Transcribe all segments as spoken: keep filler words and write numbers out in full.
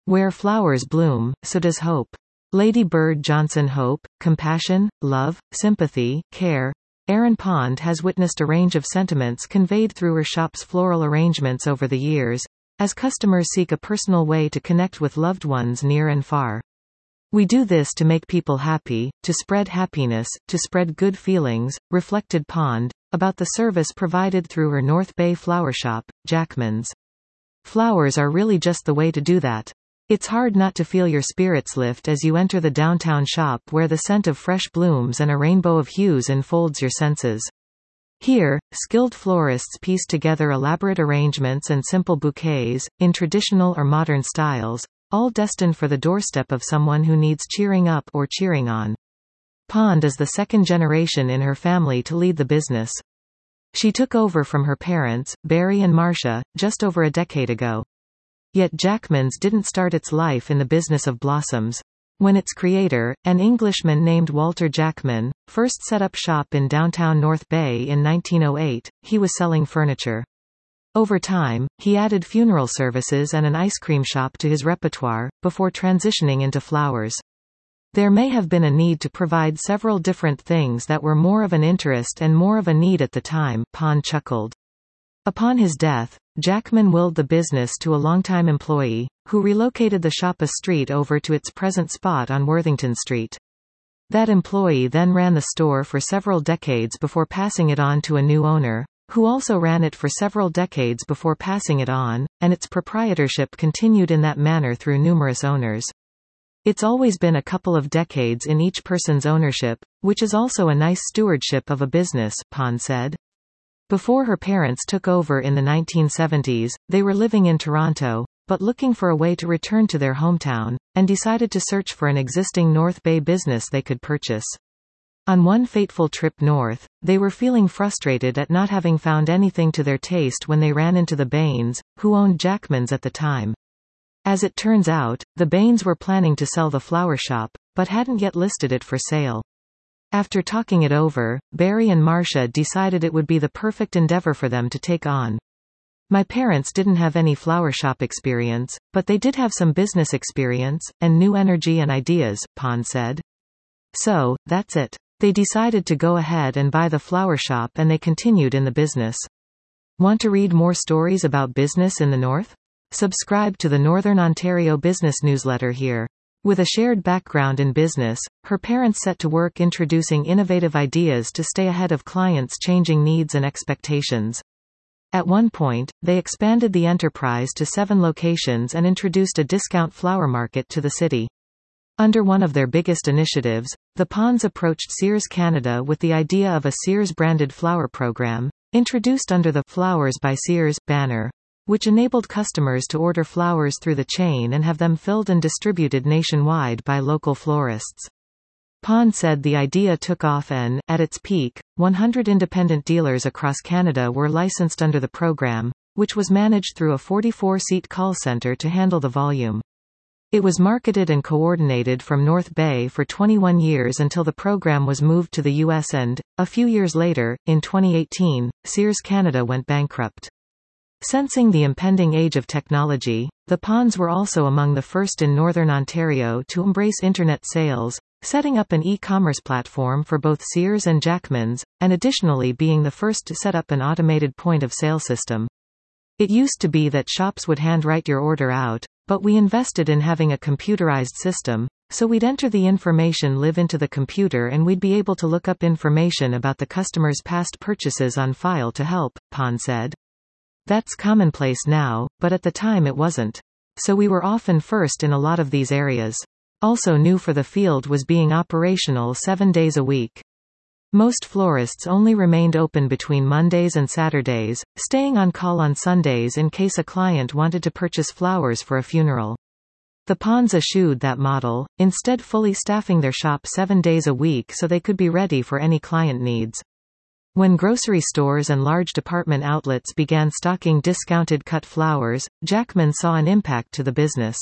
Where flowers bloom, so does hope. Lady Bird Johnson. Hope, compassion, love, sympathy, care. Erin Pond has witnessed a range of sentiments conveyed through her shop's floral arrangements over the years, as customers seek a personal way to connect with loved ones near and far. We do this to make people happy, to spread happiness, to spread good feelings, reflected Pond, about the service provided through her North Bay flower shop, Jackman's. Flowers are really just the way to do that. It's hard not to feel your spirits lift as you enter the downtown shop where the scent of fresh blooms and a rainbow of hues enfolds your senses. Here, skilled florists piece together elaborate arrangements and simple bouquets, in traditional or modern styles, all destined for the doorstep of someone who needs cheering up or cheering on. Pond is the second generation in her family to lead the business. She took over from her parents, Barry and Marcia, just over a decade ago. Yet Jackman's didn't start its life in the business of blossoms. When its creator, an Englishman named Walter Jackman, first set up shop in downtown North Bay in nineteen oh eight, he was selling furniture. Over time, he added funeral services and an ice cream shop to his repertoire, before transitioning into flowers. There may have been a need to provide several different things that were more of an interest and more of a need at the time, Pond chuckled. Upon his death, Jackman willed the business to a longtime employee, who relocated the shop a street over to its present spot on Worthington Street. That employee then ran the store for several decades before passing it on to a new owner, who also ran it for several decades before passing it on, and its proprietorship continued in that manner through numerous owners. It's always been a couple of decades in each person's ownership, which is also a nice stewardship of a business, Pond said. Before her parents took over in the nineteen seventies, they were living in Toronto, but looking for a way to return to their hometown, and decided to search for an existing North Bay business they could purchase. On one fateful trip north, they were feeling frustrated at not having found anything to their taste when they ran into the Bains, who owned Jackman's at the time. As it turns out, the Bains were planning to sell the flower shop, but hadn't yet listed it for sale. After talking it over, Barry and Marcia decided it would be the perfect endeavor for them to take on. My parents didn't have any flower shop experience, but they did have some business experience, and new energy and ideas, Pond said. So, that's it. They decided to go ahead and buy the flower shop and they continued in the business. Want to read more stories about business in the North? Subscribe to the Northern Ontario Business Newsletter here. With a shared background in business, her parents set to work introducing innovative ideas to stay ahead of clients' changing needs and expectations. At one point, they expanded the enterprise to seven locations and introduced a discount flower market to the city. Under one of their biggest initiatives, the Ponds approached Sears Canada with the idea of a Sears-branded flower program, introduced under the Flowers by Sears banner, which enabled customers to order flowers through the chain and have them filled and distributed nationwide by local florists. Pond said the idea took off and, at its peak, one hundred independent dealers across Canada were licensed under the program, which was managed through a forty-four seat call center to handle the volume. It was marketed and coordinated from North Bay for twenty-one years until the program was moved to the U S and, a few years later, in twenty eighteen, Sears Canada went bankrupt. Sensing the impending age of technology, the Ponds were also among the first in Northern Ontario to embrace internet sales, setting up an e-commerce platform for both Sears and Jackman's, and additionally being the first to set up an automated point-of-sale system. It used to be that shops would handwrite your order out, but we invested in having a computerized system, so we'd enter the information live into the computer and we'd be able to look up information about the customer's past purchases on file to help, Pond said. That's commonplace now, but at the time it wasn't. So we were often first in a lot of these areas. Also new for the field was being operational seven days a week. Most florists only remained open between Mondays and Saturdays, staying on call on Sundays in case a client wanted to purchase flowers for a funeral. The Ponds eschewed that model, instead fully staffing their shop seven days a week so they could be ready for any client needs. When grocery stores and large department outlets began stocking discounted cut flowers, Jackman saw an impact to the business.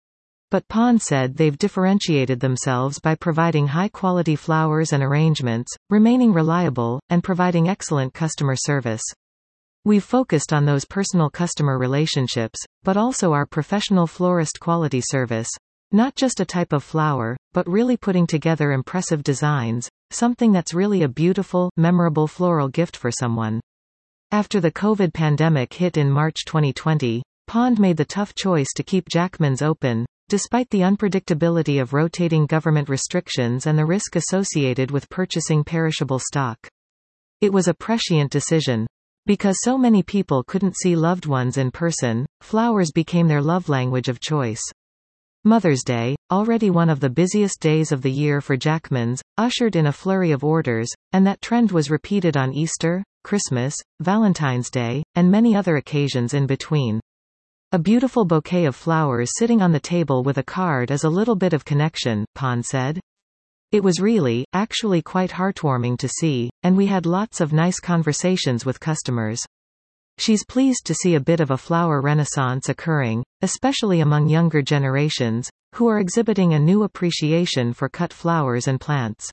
But Pond said they've differentiated themselves by providing high-quality flowers and arrangements, remaining reliable, and providing excellent customer service. We've focused on those personal customer relationships, but also our professional florist quality service. Not just a type of flower, but really putting together impressive designs, something that's really a beautiful, memorable floral gift for someone. After the COVID pandemic hit in March twenty twenty, Pond made the tough choice to keep Jackman's open, despite the unpredictability of rotating government restrictions and the risk associated with purchasing perishable stock. It was a prescient decision. Because so many people couldn't see loved ones in person, flowers became their love language of choice. Mother's Day, already one of the busiest days of the year for Jackman's, ushered in a flurry of orders, and that trend was repeated on Easter, Christmas, Valentine's Day, and many other occasions in between. A beautiful bouquet of flowers sitting on the table with a card is a little bit of connection, Pond said. It was really, actually quite heartwarming to see, and we had lots of nice conversations with customers. She's pleased to see a bit of a flower renaissance occurring, especially among younger generations, who are exhibiting a new appreciation for cut flowers and plants.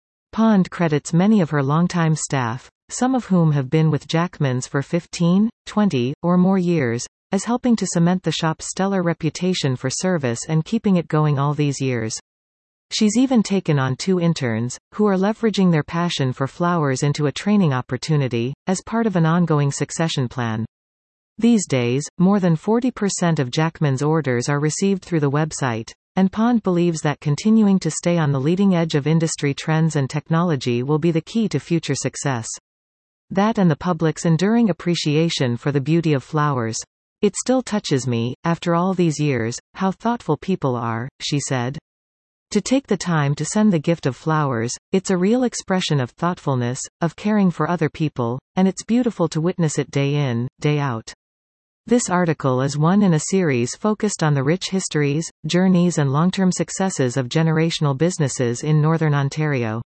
Pond credits many of her longtime staff, some of whom have been with Jackman's for fifteen, twenty, or more years, as helping to cement the shop's stellar reputation for service and keeping it going all these years. She's even taken on two interns, who are leveraging their passion for flowers into a training opportunity, as part of an ongoing succession plan. These days, more than forty percent of Jackman's orders are received through the website, and Pond believes that continuing to stay on the leading edge of industry trends and technology will be the key to future success. That and the public's enduring appreciation for the beauty of flowers. It still touches me, after all these years, how thoughtful people are, she said. To take the time to send the gift of flowers, it's a real expression of thoughtfulness, of caring for other people, and it's beautiful to witness it day in, day out. This article is one in a series focused on the rich histories, journeys and long-term successes of generational businesses in Northern Ontario.